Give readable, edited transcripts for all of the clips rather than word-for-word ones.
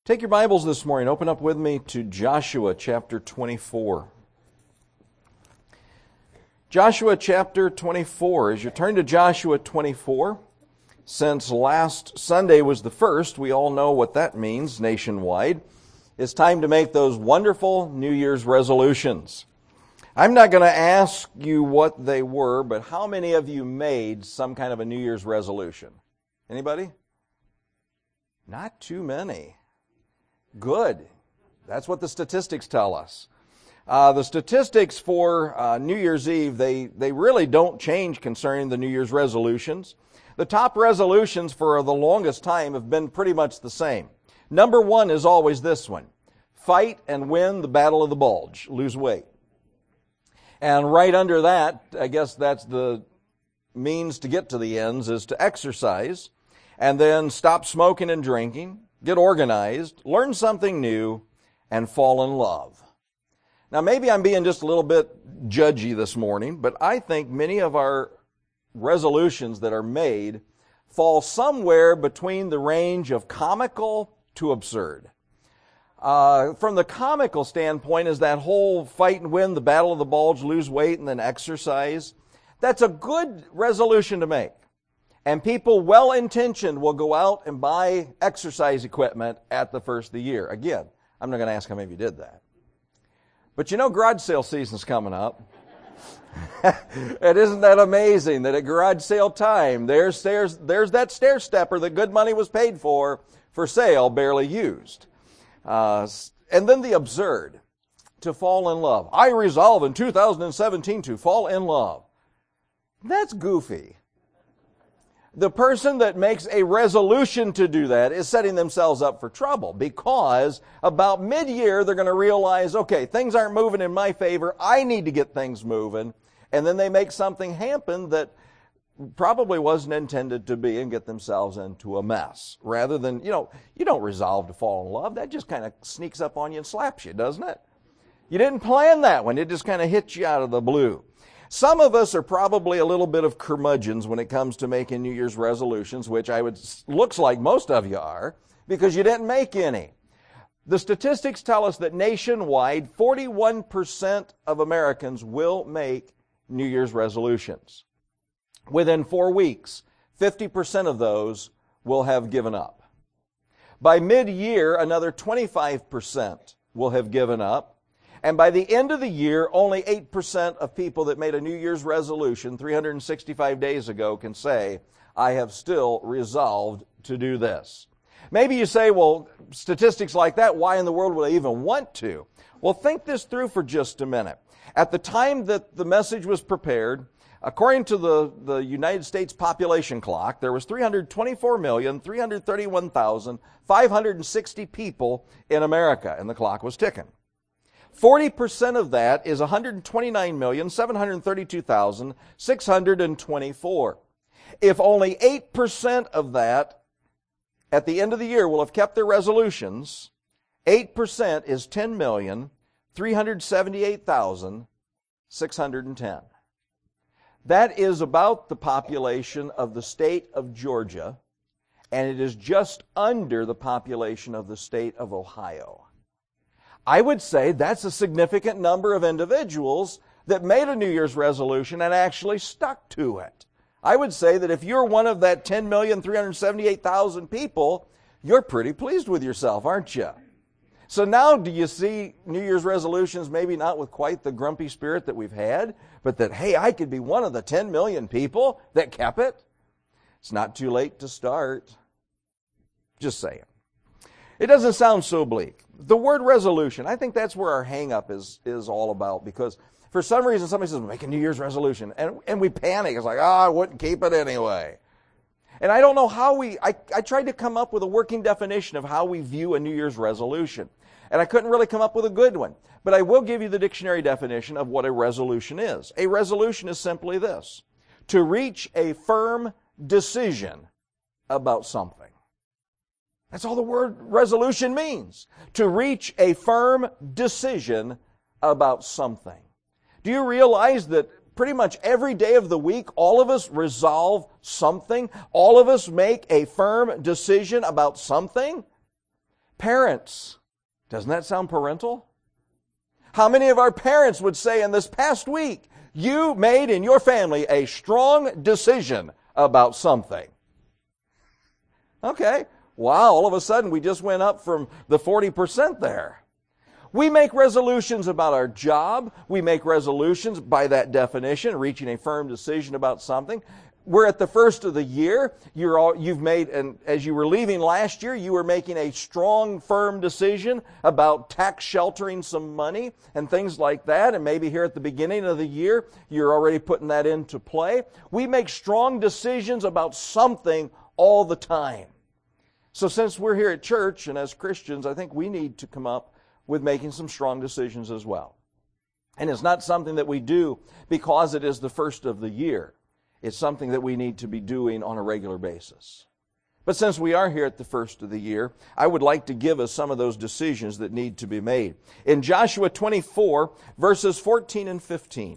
Take your Bibles this morning. Open up with me to Joshua chapter 24. Joshua chapter 24. As you turn to Joshua 24, since last Sunday was the first, we all know what that means nationwide. It's time to make those wonderful New Year's resolutions. I'm not going to ask you what they were, but how many of you made some kind of a New Year's resolution? Anybody? Not too many. Good. That's what the statistics tell us. The statistics for New Year's Eve, they really don't change concerning the New Year's resolutions. The top resolutions for the longest time have been pretty much the same. Number one is always this one: fight and win the battle of the bulge, lose weight. And right under that, I guess that's the means to get to the ends, is to exercise, and then stop smoking and drinking, get organized, learn something new, and fall in love. Now, maybe I'm being just a little bit judgy this morning, but I think many of our resolutions that are made fall somewhere between the range of comical to absurd. From the comical standpoint is that whole fight and win, the battle of the bulge, lose weight, and then exercise. That's a good resolution to make. And people well-intentioned will go out and buy exercise equipment at the first of the year. Again, I'm not going to ask how many of you did that. But you know garage sale season's coming up. And isn't that amazing that at garage sale time, there's that stair stepper that good money was paid for sale, barely used. And then the absurd, to fall in love. I resolve in 2017 to fall in love. That's goofy. The person that makes a resolution to do that is setting themselves up for trouble, because about mid-year they're going to realize, okay, things aren't moving in my favor, I need to get things moving, and then they make something happen that probably wasn't intended to be and get themselves into a mess. Rather than, you don't resolve to fall in love, that just kind of sneaks up on you and slaps you, doesn't it? You didn't plan that one, it just kind of hits you out of the blue. Some of us are probably a little bit of curmudgeons when it comes to making New Year's resolutions, which looks like most of you are, because you didn't make any. The statistics tell us that nationwide, 41% of Americans will make New Year's resolutions. Within 4 weeks, 50% of those will have given up. By mid-year, another 25% will have given up. And by the end of the year, only 8% of people that made a New Year's resolution 365 days ago can say, I have still resolved to do this. Maybe you say, well, statistics like that, why in the world would I even want to? Well, think this through for just a minute. At the time that the message was prepared, according to the United States population clock, there was 324,331,560 people in America, and the clock was ticking. 40% of that is 129,732,624. If only 8% of that at the end of the year will have kept their resolutions, 8% is 10,378,610. That is about the population of the state of Georgia, and it is just under the population of the state of Ohio. I would say that's a significant number of individuals that made a New Year's resolution and actually stuck to it. I would say that if you're one of that 10,378,000 people, you're pretty pleased with yourself, aren't you? So now do you see New Year's resolutions maybe not with quite the grumpy spirit that we've had, but that, hey, I could be one of the 10 million people that kept it? It's not too late to start. Just saying. It doesn't sound so bleak. The word resolution, I think that's where our hang-up is all about, because for some reason somebody says, make a New Year's resolution, and we panic. It's like, I wouldn't keep it anyway. And I don't know how I tried to come up with a working definition of how we view a New Year's resolution, and I couldn't really come up with a good one. But I will give you the dictionary definition of what a resolution is. A resolution is simply this: to reach a firm decision about something. That's all the word resolution means. To reach a firm decision about something. Do you realize that pretty much every day of the week, all of us resolve something? All of us make a firm decision about something? Parents, doesn't that sound parental? How many of our parents would say in this past week, you made in your family a strong decision about something? Okay. Wow, all of a sudden we just went up from the 40% there. We make resolutions about our job. We make resolutions by that definition, reaching a firm decision about something. We're at the first of the year. You've made, and as you were leaving last year, you were making a strong, firm decision about tax sheltering some money and things like that. And maybe here at the beginning of the year, you're already putting that into play. We make strong decisions about something all the time. So since we're here at church and as Christians, I think we need to come up with making some strong decisions as well. And it's not something that we do because it is the first of the year. It's something that we need to be doing on a regular basis. But since we are here at the first of the year, I would like to give us some of those decisions that need to be made. In Joshua 24, verses 14 and 15.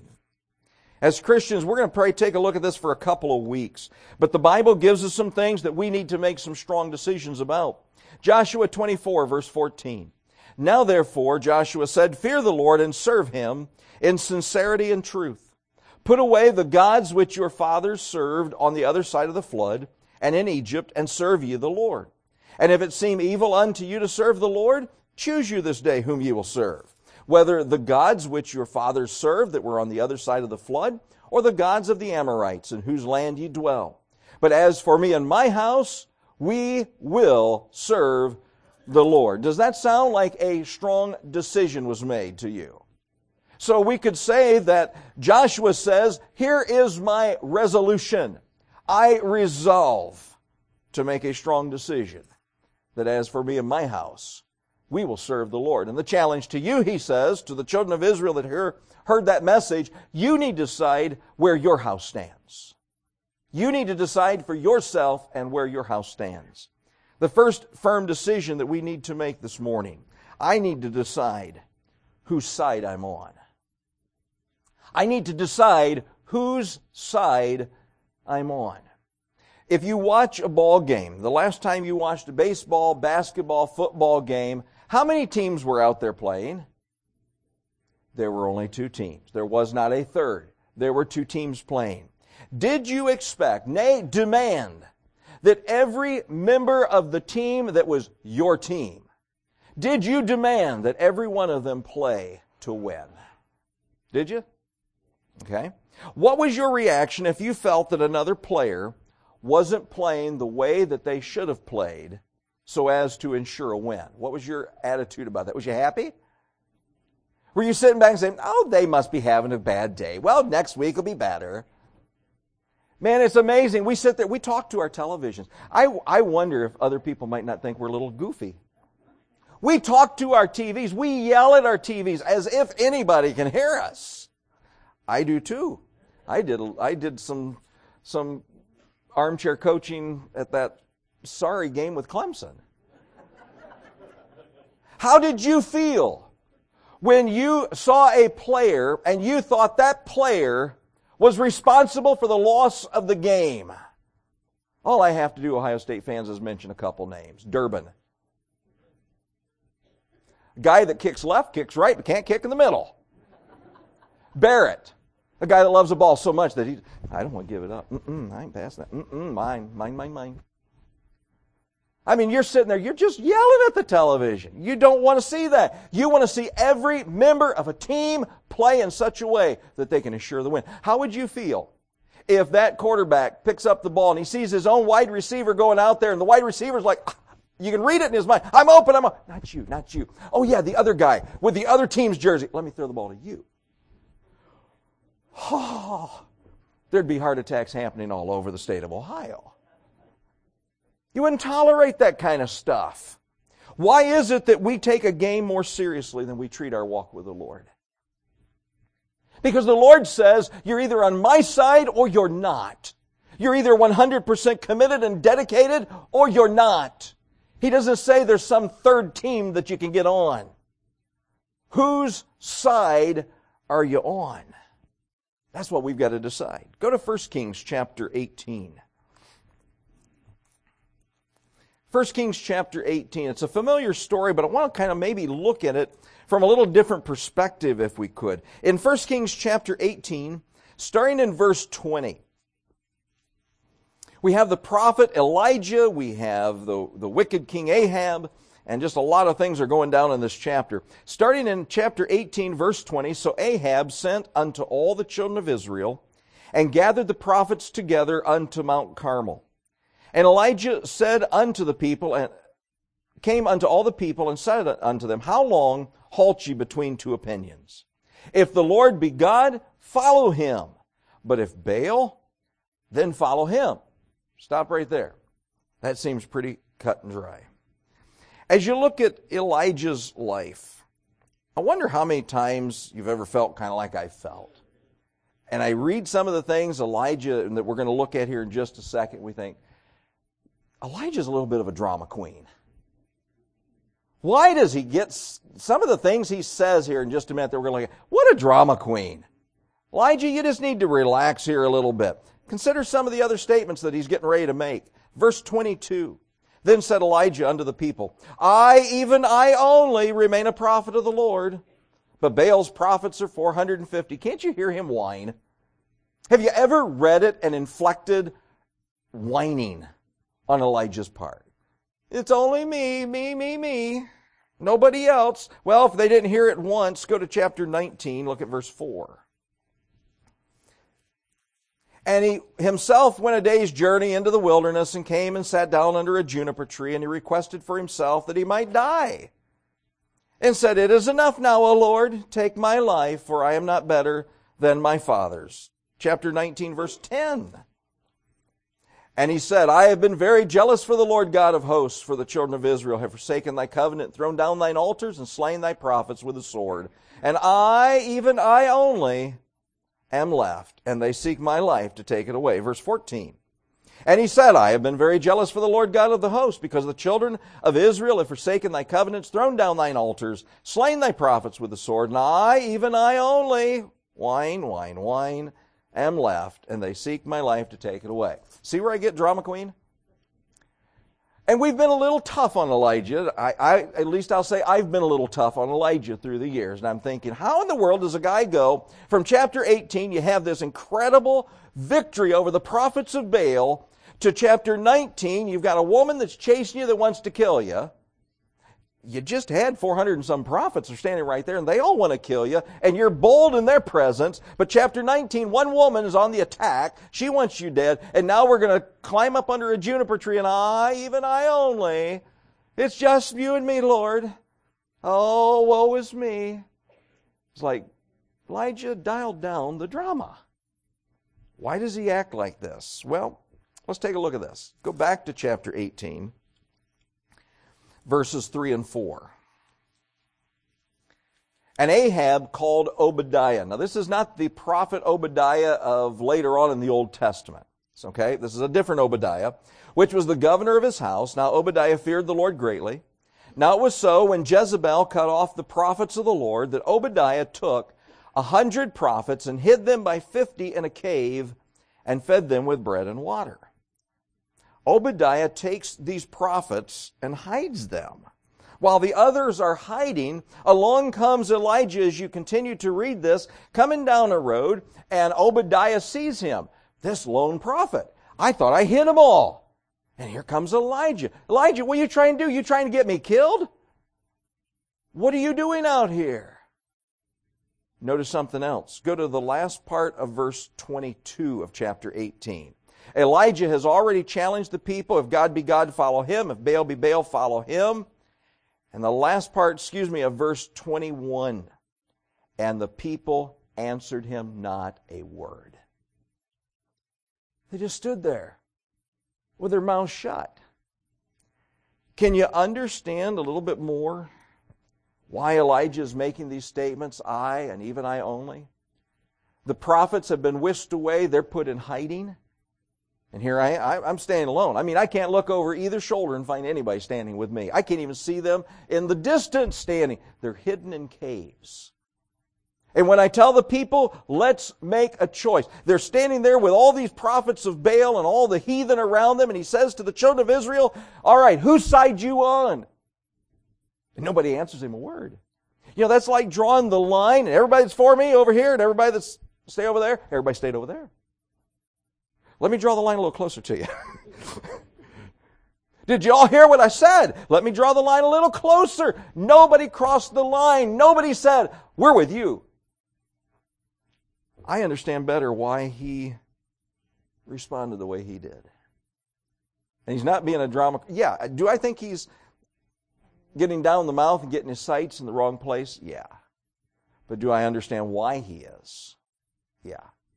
As Christians, we're going to probably take a look at this for a couple of weeks. But the Bible gives us some things that we need to make some strong decisions about. Joshua 24, verse 14. Now therefore, Joshua said, fear the Lord and serve Him in sincerity and truth. Put away the gods which your fathers served on the other side of the flood and in Egypt, and serve ye the Lord. And if it seem evil unto you to serve the Lord, choose you this day whom ye will serve, whether the gods which your fathers served that were on the other side of the flood, or the gods of the Amorites in whose land ye dwell. But as for me and my house, we will serve the Lord. Does that sound like a strong decision was made to you? So we could say that Joshua says, here is my resolution. I resolve to make a strong decision that as for me and my house, we will serve the Lord. And the challenge to you, he says, to the children of Israel that heard that message, you need to decide where your house stands. You need to decide for yourself and where your house stands. The first firm decision that we need to make this morning, I need to decide whose side I'm on. I need to decide whose side I'm on. If you watch a ball game, the last time you watched a baseball, basketball, football game, how many teams were out there playing? There were only two teams. There was not a third. There were two teams playing. Did you expect, nay, demand, that every member of the team that was your team, did you demand that every one of them play to win? Did you? Okay. What was your reaction if you felt that another player wasn't playing the way that they should have played so as to ensure a win? What was your attitude about that? Was you happy? Were you sitting back and saying, oh, they must be having a bad day. Well, next week will be better. Man, it's amazing. We sit there, we talk to our televisions. I wonder if other people might not think we're a little goofy. We talk to our TVs. We yell at our TVs as if anybody can hear us. I do too. I did some armchair coaching at that sorry game with Clemson. How did you feel when you saw a player and you thought that player was responsible for the loss of the game? All I have to do, Ohio State fans, is mention a couple names. Durbin. Guy that kicks left, kicks right, but can't kick in the middle. Barrett. A guy that loves the ball so much that I don't want to give it up. I ain't passing that. Mine. I mean, you're sitting there, you're just yelling at the television. You don't want to see that. You want to see every member of a team play in such a way that they can assure the win. How would you feel if that quarterback picks up the ball and he sees his own wide receiver going out there and the wide receiver's like, you can read it in his mind. I'm open. Not you. Oh yeah, the other guy with the other team's jersey. Let me throw the ball to you. Oh, there'd be heart attacks happening all over the state of Ohio. You wouldn't tolerate that kind of stuff. Why is it that we take a game more seriously than we treat our walk with the Lord? Because the Lord says, you're either on my side or you're not. You're either 100% committed and dedicated or you're not. He doesn't say there's some third team that you can get on. Whose side are you on? That's what we've got to decide. Go to 1 Kings chapter 18. 1 Kings chapter 18. It's a familiar story, but I want to kind of maybe look at it from a little different perspective if we could. In 1 Kings chapter 18, starting in verse 20, we have the prophet Elijah, we have the wicked King Ahab, and just a lot of things are going down in this chapter. Starting in chapter 18, verse 20, so Ahab sent unto all the children of Israel, and gathered the prophets together unto Mount Carmel. And Elijah said unto the people, and came unto all the people, and said unto them, How long halt ye between two opinions? If the Lord be God, follow him. But if Baal, then follow him. Stop right there. That seems pretty cut and dry. As you look at Elijah's life, I wonder how many times you've ever felt kind of like I felt. And I read some of the things Elijah, that we're going to look at here in just a second, we think, Elijah's a little bit of a drama queen. Why does he get some of the things he says here in just a minute that we're going to look at? What a drama queen. Elijah, you just need to relax here a little bit. Consider some of the other statements that he's getting ready to make. Verse 22. Then said Elijah unto the people, I, even I only, remain a prophet of the Lord, but Baal's prophets are 450. Can't you hear him whine? Have you ever read it and inflected whining on Elijah's part? It's only me, nobody else. Well, if they didn't hear it once, go to chapter 19, look at verse 4. And he himself went a day's journey into the wilderness and came and sat down under a juniper tree, and he requested for himself that he might die. And said, It is enough now, O Lord, take my life, for I am not better than my fathers. Chapter 19, verse 10. And he said, I have been very jealous for the Lord God of hosts, for the children of Israel have forsaken thy covenant, thrown down thine altars, and slain thy prophets with the sword. And I, even I only, am left, and they seek my life to take it away. Verse 14. And he said, I have been very jealous for the Lord God of the hosts, because the children of Israel have forsaken thy covenants, thrown down thine altars, slain thy prophets with the sword. And I, even I only, whine, am left, and they seek my life to take it away. See where I get drama queen? And we've been a little tough on Elijah. At least I'll say I've been a little tough on Elijah through the years. And I'm thinking, how in the world does a guy go from chapter 18, you have this incredible victory over the prophets of Baal, to chapter 19, you've got a woman that's chasing you that wants to kill you. You just had 400 and some prophets are standing right there, and they all want to kill you, and you're bold in their presence. But chapter 19, one woman is on the attack. She wants you dead, and now we're going to climb up under a juniper tree, and I, even I only, it's just you and me, Lord. Oh, woe is me. It's like Elijah dialed down the drama. Why does he act like this? Well, let's take a look at this. Go back to chapter 18. Verses 3 and 4. And Ahab called Obadiah. Now this is not the prophet Obadiah of later on in the Old Testament. Okay, this is a different Obadiah, which was the governor of his house. Now Obadiah feared the Lord greatly. Now it was so, when Jezebel cut off the prophets of the Lord, that Obadiah took 100 prophets and hid them by 50 in a cave and fed them with bread and water. Obadiah takes these prophets and hides them. While the others are hiding, along comes Elijah, as you continue to read this, coming down a road, and Obadiah sees him. This lone prophet. I thought I hid them all. And here comes Elijah. Elijah, what are you trying to do? You trying to get me killed? What are you doing out here? Notice something else. Go to the last part of verse 22 of chapter 18. Elijah has already challenged the people. If God be God, follow him. If Baal be Baal, follow him. And the last part, of verse 21. And the people answered him not a word. They just stood there with their mouths shut. Can you understand a little bit more why Elijah is making these statements, I and even I only? The prophets have been whisked away. They're put in hiding. And here I'm standing alone. I mean, I can't look over either shoulder and find anybody standing with me. I can't even see them in the distance standing. They're hidden in caves. And when I tell the people, let's make a choice, they're standing there with all these prophets of Baal and all the heathen around them, and he says to the children of Israel, all right, whose side you on? And nobody answers him a word. That's like drawing the line, and everybody that's for me over here, and everybody that's stay over there, everybody stayed over there. Let me draw the line a little closer to you. Did you all hear what I said? Let me draw the line a little closer. Nobody crossed the line. Nobody said, we're with you. I understand better why he responded the way he did. And he's not being a drama. Yeah, do I think he's getting down the mouth and getting his sights in the wrong place? Yeah. But do I understand why he is? Yeah.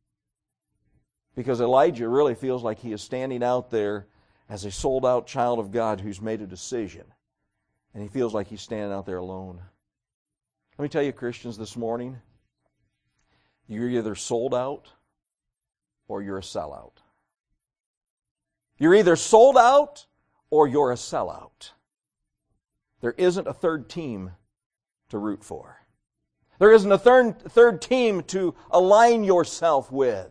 Because Elijah really feels like he is standing out there as a sold-out child of God who's made a decision. And he feels like he's standing out there alone. Let me tell you, Christians, this morning, you're either sold out or you're a sellout. You're either sold out or you're a sellout. There isn't a third team to root for. There isn't a third team to align yourself with.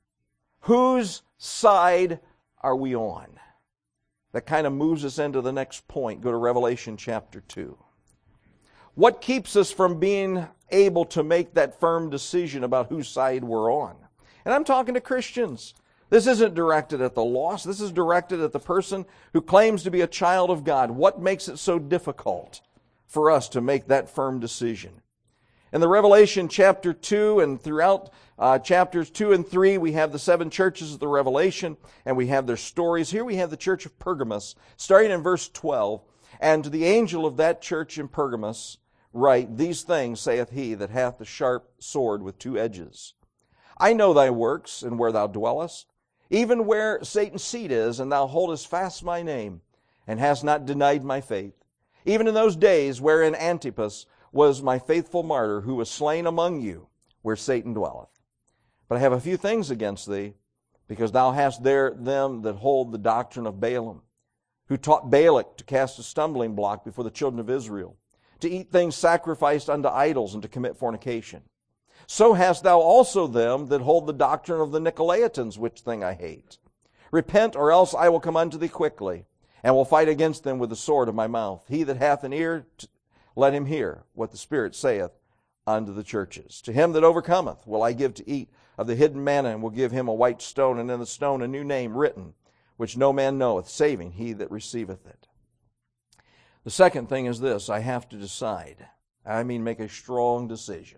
Whose side are we on? That kind of moves us into the next point. Go to Revelation chapter 2. What keeps us from being able to make that firm decision about whose side we're on? And I'm talking to Christians. This isn't directed at the lost. This is directed at the person who claims to be a child of God. What makes it so difficult for us to make that firm decision? In the Revelation chapter 2 and throughout chapters 2 and 3, we have the 7 churches of the Revelation, and we have their stories. Here we have the church of Pergamos, starting in verse 12. And to the angel of that church in Pergamos write, these things saith he that hath the sharp sword with 2 edges. I know thy works, and where thou dwellest, even where Satan's seat is, and thou holdest fast my name, and hast not denied my faith. Even in those days wherein Antipas was my faithful martyr, who was slain among you, where Satan dwelleth. But I have a few things against thee, because thou hast there them that hold the doctrine of Balaam, who taught Balak to cast a stumbling block before the children of Israel, to eat things sacrificed unto idols, and to commit fornication. So hast thou also them that hold the doctrine of the Nicolaitans, which thing I hate. Repent, or else I will come unto thee quickly, and will fight against them with the sword of my mouth. He that hath an ear, let him hear what the Spirit saith unto the churches. To him that overcometh will I give to eat of the hidden manna, and will give him a white stone, and in the stone a new name written, which no man knoweth, saving he that receiveth it. The second thing is this: I have to decide. Make a strong decision.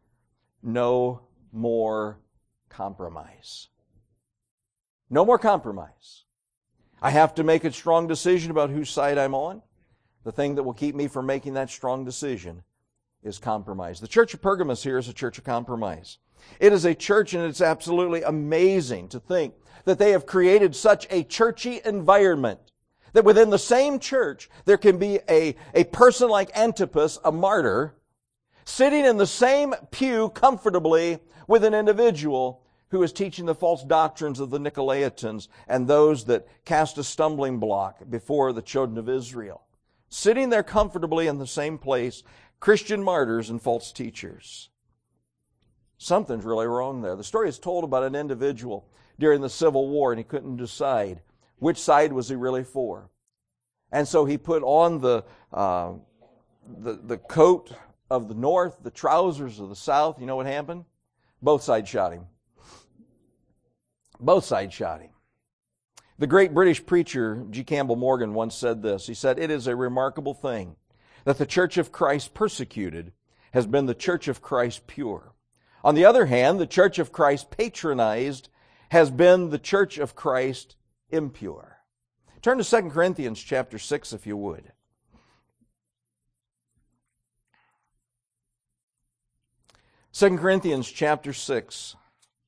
No more compromise. No more compromise. I have to make a strong decision about whose side I'm on. The thing that will keep me from making that strong decision is compromise. The church of Pergamos here is a church of compromise. It is a church, and it's absolutely amazing to think that they have created such a churchy environment that within the same church there can be a person like Antipas, a martyr, sitting in the same pew comfortably with an individual who is teaching the false doctrines of the Nicolaitans and those that cast a stumbling block before the children of Israel. Sitting there comfortably in the same place, Christian martyrs and false teachers. Something's really wrong there. The story is told about an individual during the Civil War, and he couldn't decide which side was he really for. And so he put on the coat of the North, the trousers of the South. You know what happened? Both sides shot him. Both sides shot him. The great British preacher G. Campbell Morgan once said this. He said, "It is a remarkable thing that the Church of Christ persecuted has been the Church of Christ pure. On the other hand, the Church of Christ patronized has been the Church of Christ impure." Turn to 2 Corinthians chapter 6, if you would. 2 Corinthians chapter 6.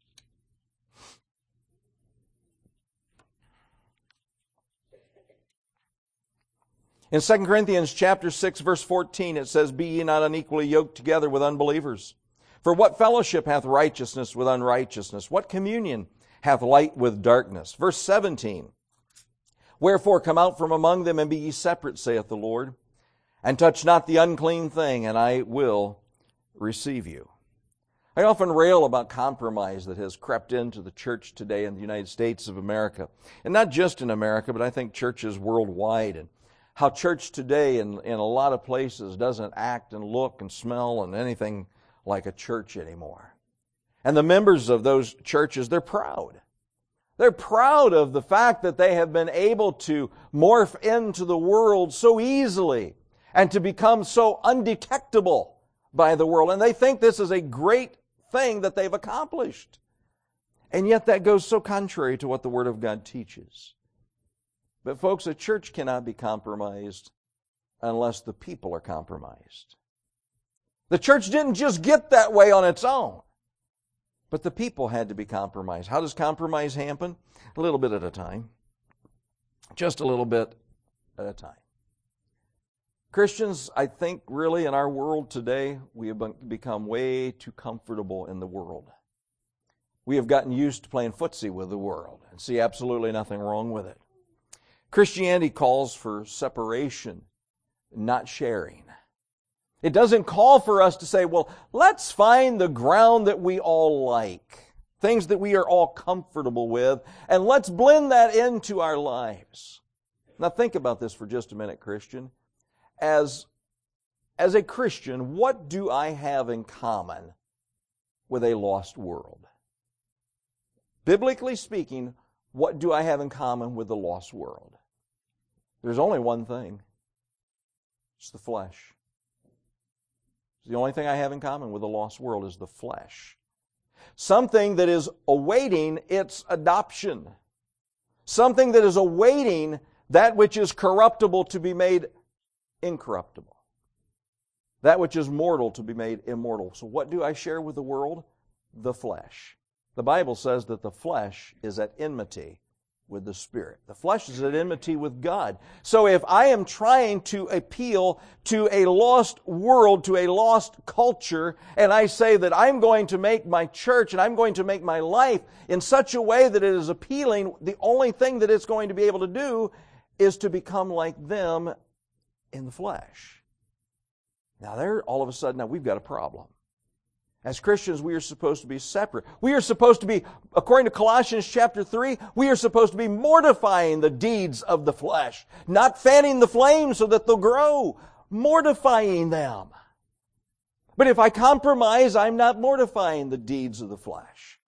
In 2 Corinthians chapter 6, verse 14, it says, "Be ye not unequally yoked together with unbelievers. For what fellowship hath righteousness with unrighteousness? What communion hath light with darkness?" Verse 17, "Wherefore come out from among them, and be ye separate, saith the Lord, and touch not the unclean thing, and I will receive you." I often rail about compromise that has crept into the church today in the United States of America. And not just in America, but I think churches worldwide. And how church today in a lot of places doesn't act and look and smell and anything like a church anymore. And the members of those churches, they're proud. They're proud of the fact that they have been able to morph into the world so easily and to become so undetectable by the world. And they think this is a great thing that they've accomplished. And yet that goes so contrary to what the Word of God teaches. But folks, a church cannot be compromised unless the people are compromised. The church didn't just get that way on its own, but the people had to be compromised. How does compromise happen? A little bit at a time. Just a little bit at a time. Christians, I think really in our world today, we have become way too comfortable in the world. We have gotten used to playing footsie with the world and see absolutely nothing wrong with it. Christianity calls for separation, not sharing. It doesn't call for us to say, well, let's find the ground that we all like, things that we are all comfortable with, and let's blend that into our lives. Now think about this for just a minute, Christian. As a Christian, what do I have in common with a lost world? Biblically speaking, what do I have in common with the lost world? There's only one thing. It's the flesh. The only thing I have in common with the lost world is the flesh. Something that is awaiting its adoption. Something that is awaiting that which is corruptible to be made incorruptible. That which is mortal to be made immortal. So what do I share with the world? The flesh. The Bible says that the flesh is at enmity with the Spirit. The flesh is at enmity with God. So if I am trying to appeal to a lost world, to a lost culture, and I say that I'm going to make my church and I'm going to make my life in such a way that it is appealing, the only thing that it's going to be able to do is to become like them in the flesh. Now there, all of a sudden, now we've got a problem. As Christians, we are supposed to be separate. We are supposed to be, according to Colossians chapter 3, we are supposed to be mortifying the deeds of the flesh, not fanning the flames so that they'll grow, mortifying them. But if I compromise, I'm not mortifying the deeds of the flesh.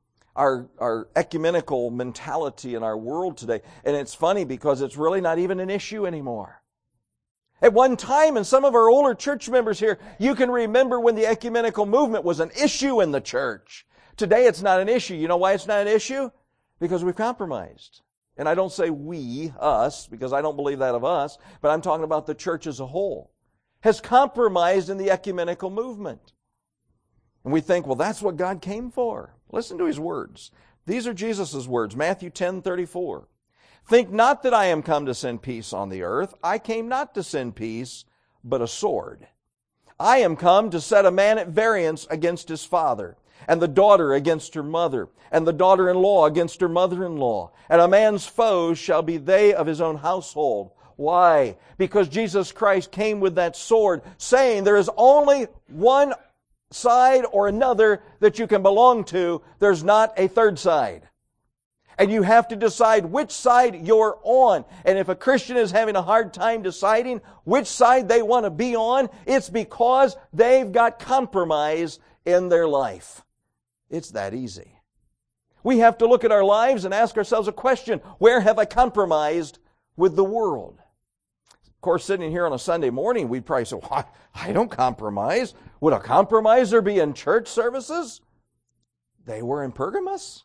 Our ecumenical mentality in our world today, and it's funny because it's really not even an issue anymore. At one time, and some of our older church members here, you can remember when the ecumenical movement was an issue in the church. Today it's not an issue. You know why it's not an issue? Because we've compromised. And I don't say we, us, because I don't believe that of us, but I'm talking about the church as a whole. Has compromised in the ecumenical movement. And we think, well, that's what God came for. Listen to His words. These are Jesus' words, Matthew 10:34. Think not that I am come to send peace on the earth. I came not to send peace, but a sword. I am come to set a man at variance against his father, and the daughter against her mother, and the daughter-in-law against her mother-in-law. And a man's foes shall be they of his own household. Why? Because Jesus Christ came with that sword, saying there is only one side or another that you can belong to. There's not a third side. And you have to decide which side you're on. And if a Christian is having a hard time deciding which side they want to be on, it's because they've got compromise in their life. It's that easy. We have to look at our lives and ask ourselves a question. Where have I compromised with the world? Of course, sitting here on a Sunday morning, we'd probably say, well, I don't compromise. Would a compromiser be in church services? They were in Pergamos.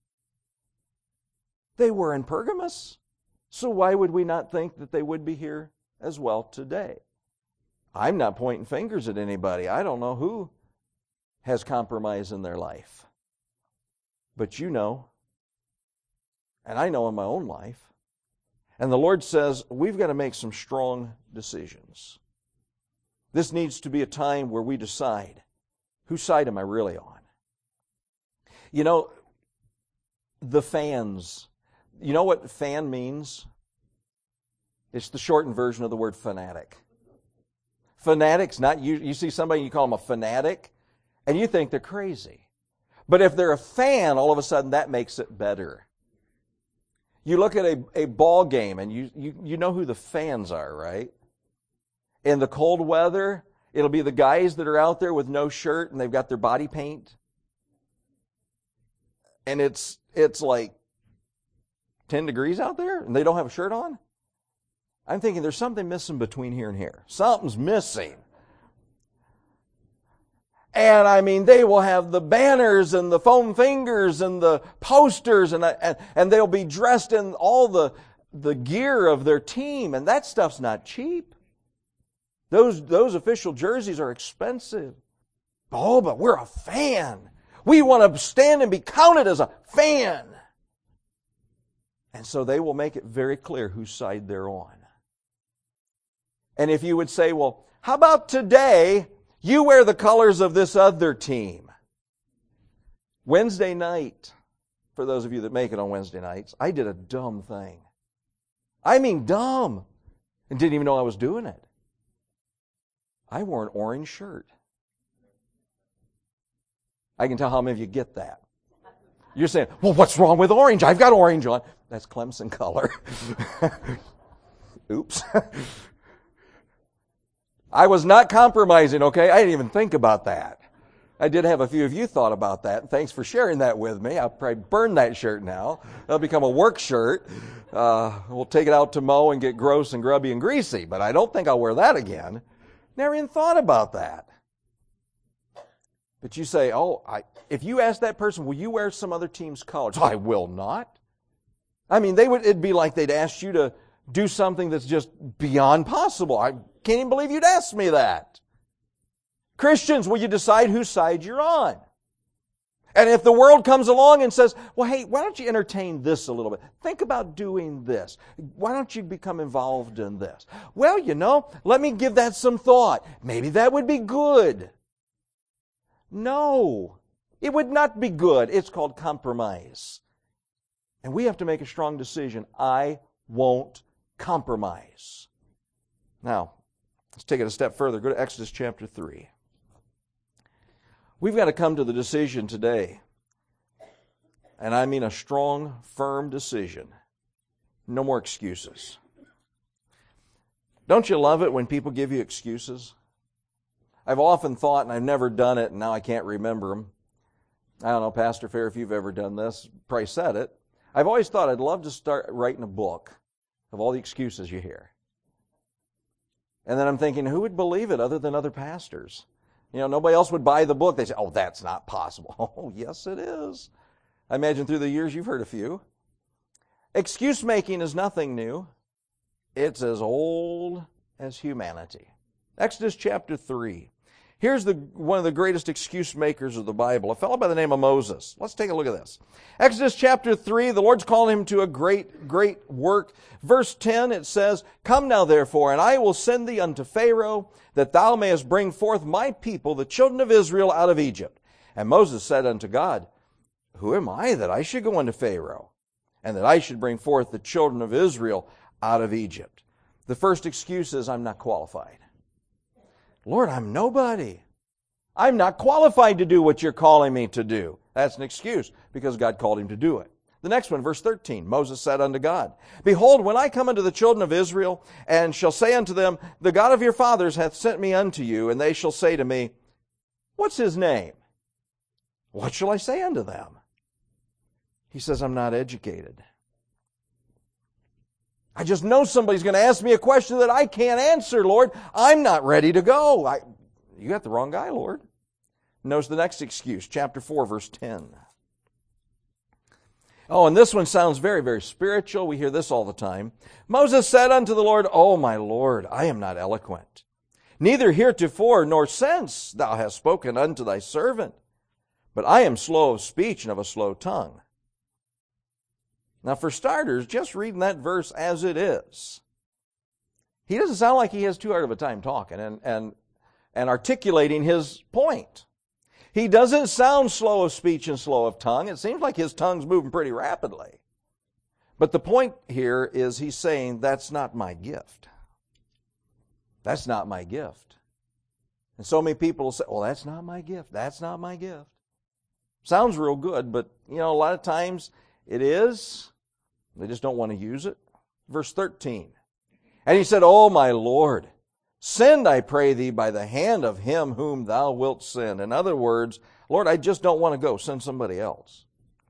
They were in Pergamos. So why would we not think that they would be here as well today? I'm not pointing fingers at anybody. I don't know who has compromise in their life. But you know, and I know in my own life. And the Lord says, we've got to make some strong decisions. This needs to be a time where we decide, whose side am I really on? You know, the fans. You know what fan means? It's the shortened version of the word fanatic. Fanatics, not you see somebody, you call them a fanatic, And you think they're crazy. But if they're a fan, all of a sudden that makes it better. You look at a ball game and you know who the fans are, right? In the cold weather, it'll be the guys that are out there with no shirt and they've got their body paint. And it's like 10 degrees out there and they don't have a shirt on. I'm thinking there's something missing between here and here. Something's missing. And I mean, they will have the banners and the foam fingers and the posters and they'll be dressed in all the gear of their team, and that stuff's not cheap. Those official jerseys are expensive. Oh, but we're a fan. We want to stand and be counted as a fan. And so they will make it very clear whose side they're on. And if you would say, well, how about today you wear the colors of this other team? Wednesday night, for those of you that make it on Wednesday nights, I did a dumb thing. I mean dumb. And didn't even know I was doing it. I wore an orange shirt. I can tell how many of you get that. You're saying, well, what's wrong with orange? I've got orange on. That's Clemson color. Oops. I was not compromising, okay? I didn't even think about that. I did have a few of you thought about that. Thanks for sharing that with me. I'll probably burn that shirt now. It'll become a work shirt. We'll take it out to mow and get gross and grubby and greasy, but I don't think I'll wear that again. Never even thought about that. But you say, if you ask that person, will you wear some other team's colors? I will not. I mean, it'd be like they'd ask you to do something that's just beyond possible. I can't even believe you'd ask me that. Christians, will you decide whose side you're on? And if the world comes along and says, well, hey, why don't you entertain this a little bit? Think about doing this. Why don't you become involved in this? Well, let me give that some thought. Maybe that would be good. No, it would not be good. It's called compromise. And we have to make a strong decision. I won't compromise. Now, let's take it a step further. Go to Exodus chapter 3. We've got to come to the decision today. And I mean a strong, firm decision. No more excuses. Don't you love it when people give you excuses? I've often thought, and I've never done it, and now I can't remember them. I don't know, Pastor Fair, if you've ever done this, probably said it. I've always thought I'd love to start writing a book of all the excuses you hear. And then I'm thinking, who would believe it other than other pastors? Nobody else would buy the book. They say, oh, that's not possible. Oh, yes, it is. I imagine through the years you've heard a few. Excuse making is nothing new. It's as old as humanity. Exodus chapter 3. Here's one of the greatest excuse makers of the Bible, a fellow by the name of Moses. Let's take a look at this. Exodus chapter 3, the Lord's calling him to a great, great work. Verse 10, it says, Come now therefore, and I will send thee unto Pharaoh, that thou mayest bring forth my people, the children of Israel, out of Egypt. And Moses said unto God, Who am I that I should go unto Pharaoh, and that I should bring forth the children of Israel out of Egypt? The first excuse is, I'm not qualified. Lord, I'm nobody. I'm not qualified to do what you're calling me to do. That's an excuse because God called him to do it. The next one, verse 13, Moses said unto God, Behold, when I come unto the children of Israel, and shall say unto them, The God of your fathers hath sent me unto you, and they shall say to me, What's his name? What shall I say unto them? He says, I'm not educated. I just know somebody's going to ask me a question that I can't answer, Lord. I'm not ready to go. You got the wrong guy, Lord. Notice the next excuse, chapter 4, verse 10. Oh, and this one sounds very, very spiritual. We hear this all the time. Moses said unto the Lord, O my Lord, I am not eloquent, neither heretofore nor since thou hast spoken unto thy servant, but I am slow of speech and of a slow tongue. Now, for starters, just reading that verse as it is, he doesn't sound like he has too hard of a time talking and articulating his point. He doesn't sound slow of speech and slow of tongue. It seems like his tongue's moving pretty rapidly. But the point here is he's saying, that's not my gift. That's not my gift. And so many people will say, well, that's not my gift. That's not my gift. Sounds real good, but, a lot of times it is. They just don't want to use it. Verse 13. And he said, O my Lord, send, I pray thee, by the hand of him whom thou wilt send. In other words, Lord, I just don't want to go. Send somebody else.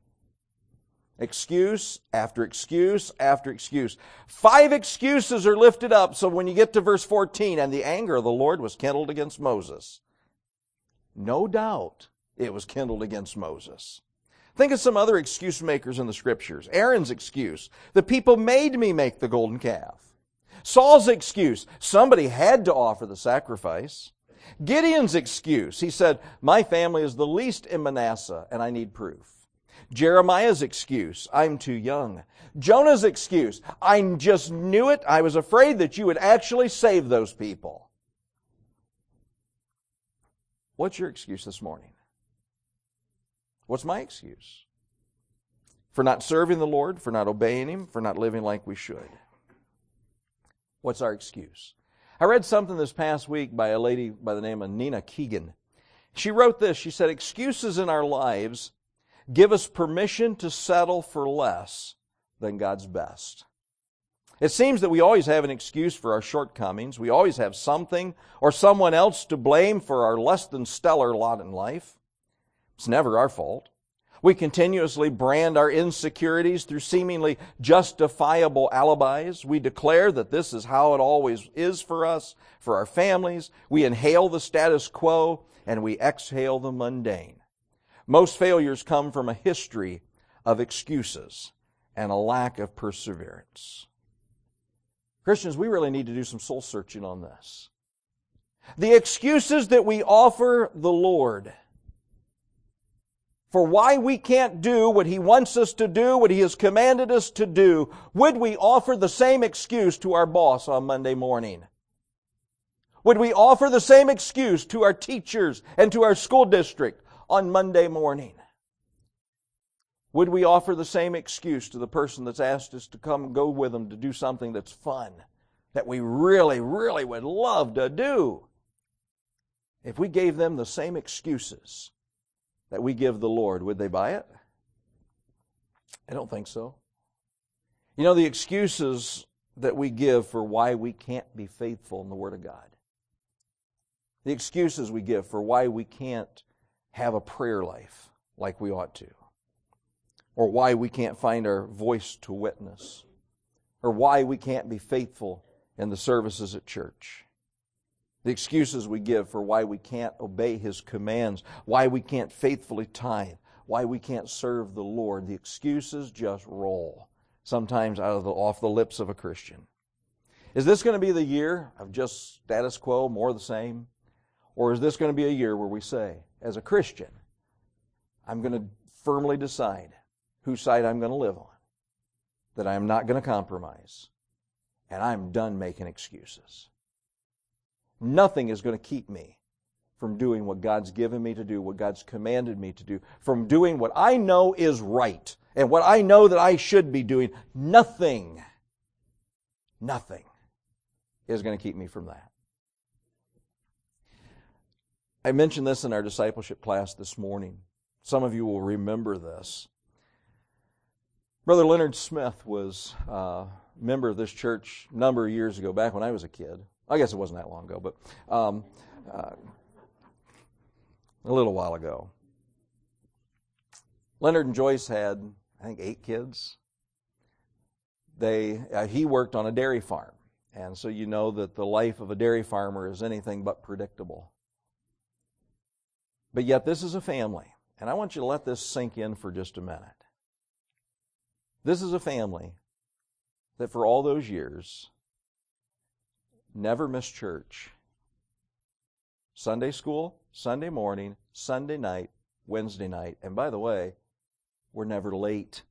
Excuse after excuse after excuse. 5 excuses are lifted up. So when you get to verse 14, and the anger of the Lord was kindled against Moses. No doubt it was kindled against Moses. Think of some other excuse makers in the Scriptures. Aaron's excuse, the people made me make the golden calf. Saul's excuse, somebody had to offer the sacrifice. Gideon's excuse, he said, my family is the least in Manasseh and I need proof. Jeremiah's excuse, I'm too young. Jonah's excuse, I just knew it. I was afraid that you would actually save those people. What's your excuse this morning? What's my excuse? For not serving the Lord, for not obeying Him, for not living like we should. What's our excuse? I read something this past week by a lady by the name of Nina Keegan. She wrote this. She said, excuses in our lives give us permission to settle for less than God's best. It seems that we always have an excuse for our shortcomings. We always have something or someone else to blame for our less than stellar lot in life. It's never our fault. We continuously brand our insecurities through seemingly justifiable alibis. We declare that this is how it always is for us, for our families. We inhale the status quo and we exhale the mundane. Most failures come from a history of excuses and a lack of perseverance. Christians, we really need to do some soul searching on this. The excuses that we offer the Lord for why we can't do what He wants us to do, what He has commanded us to do, would we offer the same excuse to our boss on Monday morning? Would we offer the same excuse to our teachers and to our school district on Monday morning? Would we offer the same excuse to the person that's asked us to come and go with them to do something that's fun, that we really, really would love to do? If we gave them the same excuses that we give the Lord, would they buy it? I don't think so. You know, the excuses that we give for why we can't be faithful in the Word of God. The excuses we give for why we can't have a prayer life like we ought to. Or why we can't find our voice to witness. Or why we can't be faithful in the services at church. The excuses we give for why we can't obey His commands, why we can't faithfully tithe, why we can't serve the Lord. The excuses just roll, sometimes off the lips of a Christian. Is this going to be the year of just status quo, more of the same? Or is this going to be a year where we say, as a Christian, I'm going to firmly decide whose side I'm going to live on, that I'm not going to compromise, and I'm done making excuses. Nothing is going to keep me from doing what God's given me to do, what God's commanded me to do, from doing what I know is right and what I know that I should be doing. Nothing is going to keep me from that. I mentioned this in our discipleship class this morning. Some of you will remember this. Brother Leonard Smith was a member of this church a number of years ago, back when I was a kid. I guess it wasn't that long ago, but a little while ago. Leonard and Joyce had, I think, 8 kids. He worked on a dairy farm, and so you know that the life of a dairy farmer is anything but predictable. But yet this is a family, and I want you to let this sink in for just a minute. This is a family that for all those years never missed church. Sunday school, Sunday morning, Sunday night, Wednesday night. And by the way, we're never late.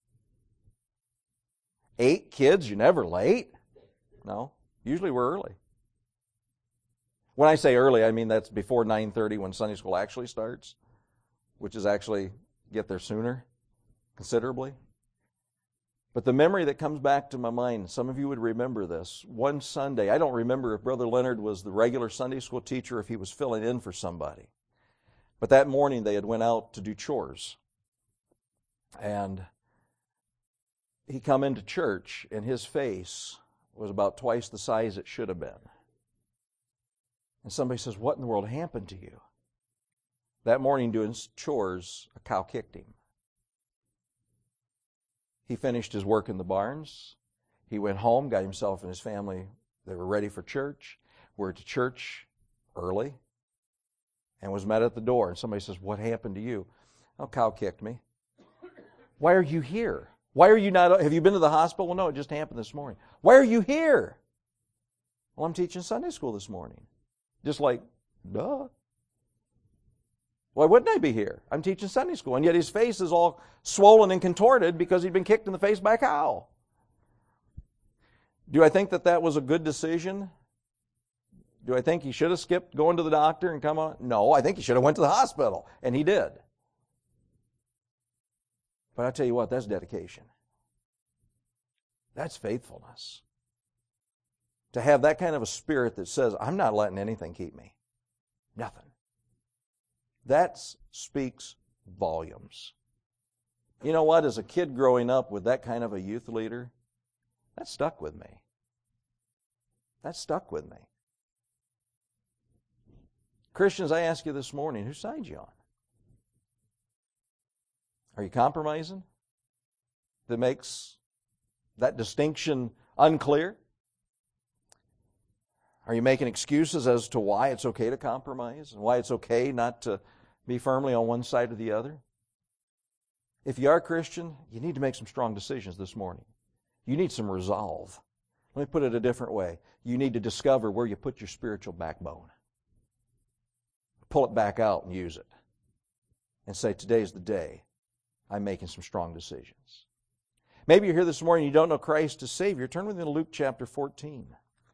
8 kids, you're never late? No, usually we're early. When I say early, I mean that's before 9:30 when Sunday school actually starts, which is actually get there sooner, considerably. But the memory that comes back to my mind, some of you would remember this. One Sunday, I don't remember if Brother Leonard was the regular Sunday school teacher or if he was filling in for somebody. But that morning they had went out to do chores. And he come into church and his face was about twice the size it should have been. And somebody says, "What in the world happened to you?" That morning doing chores, a cow kicked him. He finished his work in the barns. He went home, got himself and his family, they were ready for church. Were to church early and was met at the door. And somebody says, "What happened to you?" "Oh, cow kicked me." "Why are you here? Why are you not, have you been to the hospital?" "Well, no, it just happened this morning." "Why are you here?" "Well, I'm teaching Sunday school this morning." Just like, duh. "Why wouldn't I be here? I'm teaching Sunday school." And yet his face is all swollen and contorted because he'd been kicked in the face by a cow. Do I think that that was a good decision? Do I think he should have skipped going to the doctor and come on? No, I think he should have went to the hospital, and he did. But I tell you what, that's dedication. That's faithfulness. To have that kind of a spirit that says, "I'm not letting anything keep me." Nothing. That speaks volumes. You know what? As a kid growing up with that kind of a youth leader, that stuck with me. That stuck with me. Christians, I ask you this morning, whose side are you on? Are you compromising? That makes that distinction unclear? Are you making excuses as to why it's okay to compromise and why it's okay not to be firmly on one side or the other? If you are a Christian, you need to make some strong decisions this morning. You need some resolve. Let me put it a different way. You need to discover where you put your spiritual backbone. Pull it back out and use it. And say, "Today's the day I'm making some strong decisions." Maybe you're here this morning and you don't know Christ as Savior. Turn with me to Luke chapter 14.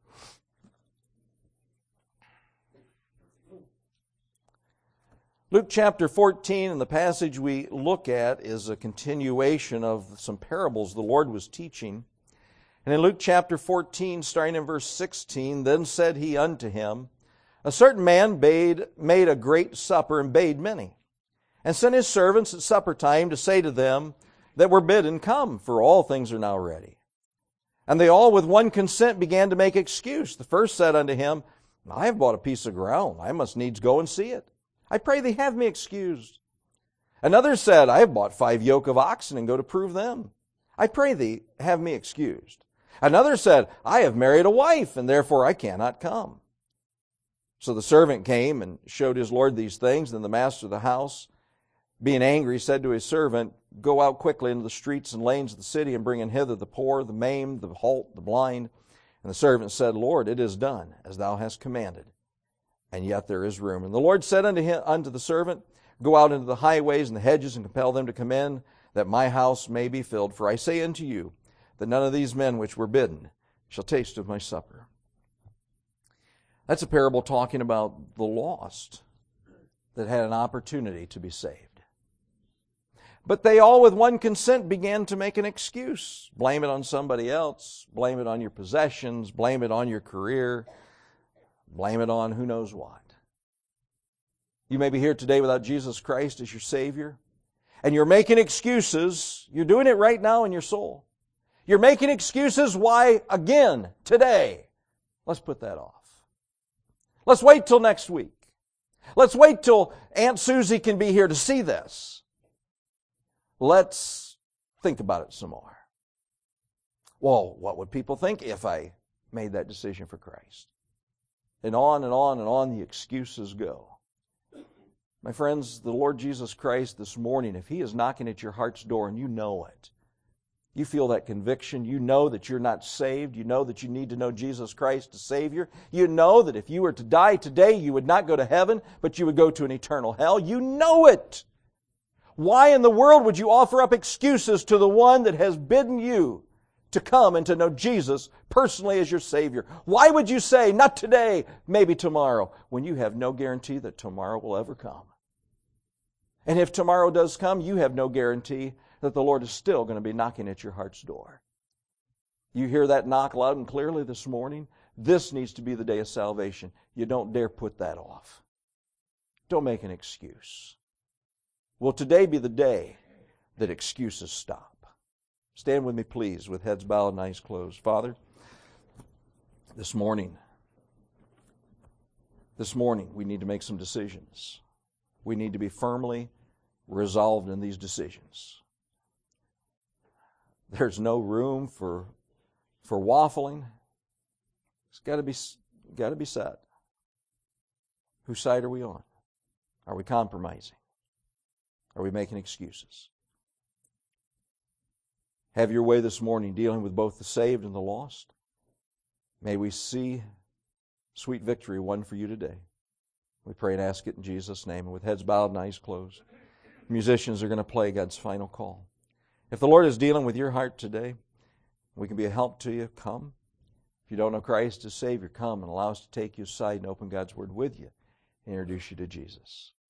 Luke chapter 14, and the passage we look at is a continuation of some parables the Lord was teaching. And in Luke chapter 14, starting in verse 16, "Then said he unto him, A certain man made a great supper and bade many, and sent his servants at supper time to say to them that were bidden, Come, for all things are now ready. And they all with one consent began to make excuse. The first said unto him, I have bought a piece of ground, I must needs go and see it. I pray thee have me excused. Another said, I have bought 5 yoke of oxen and go to prove them. I pray thee have me excused. Another said, I have married a wife, and therefore I cannot come. So the servant came and showed his lord these things. Then the master of the house, being angry, said to his servant, Go out quickly into the streets and lanes of the city, and bring in hither the poor, the maimed, the halt, the blind. And the servant said, Lord, it is done, as thou hast commanded, and yet there is room. And the Lord said unto the servant, Go out into the highways and the hedges, and compel them to come in, that my house may be filled. For I say unto you, that none of these men which were bidden shall taste of my supper. That's a parable talking about the lost that had an opportunity to be saved. But they all with one consent began to make an excuse. Blame it on somebody else. Blame it on your possessions. Blame it on your career. Blame it on who knows what. You may be here today without Jesus Christ as your Savior, and you're making excuses. You're doing it right now in your soul. You're making excuses why, again, today. Let's put that off. Let's wait till next week. Let's wait till Aunt Susie can be here to see this. Let's think about it some more. Well, what would people think if I made that decision for Christ? And on and on and on the excuses go. My friends, the Lord Jesus Christ this morning, if He is knocking at your heart's door and you know it, you feel that conviction, you know that you're not saved, you know that you need to know Jesus Christ as Savior, you know that if you were to die today, you would not go to heaven, but you would go to an eternal hell, you know it. Why in the world would you offer up excuses to the one that has bidden you to come and to know Jesus personally as your Savior? Why would you say, not today, maybe tomorrow, when you have no guarantee that tomorrow will ever come? And if tomorrow does come, you have no guarantee that the Lord is still going to be knocking at your heart's door. You hear that knock loud and clearly this morning? This needs to be the day of salvation. You don't dare put that off. Don't make an excuse. Will today be the day that excuses stop? Stand with me, please, with heads bowed and eyes closed. Father, this morning we need to make some decisions. We need to be firmly resolved in these decisions. There's no room for waffling. It's got to be said. Whose side are we on? Are we compromising? Are we making excuses? Have your way this morning dealing with both the saved and the lost. May we see sweet victory won for you today. We pray and ask it in Jesus' name. And with heads bowed and eyes closed, musicians are going to play God's final call. If the Lord is dealing with your heart today, we can be a help to you. Come. If you don't know Christ as Savior, come and allow us to take you aside and open God's Word with you and introduce you to Jesus.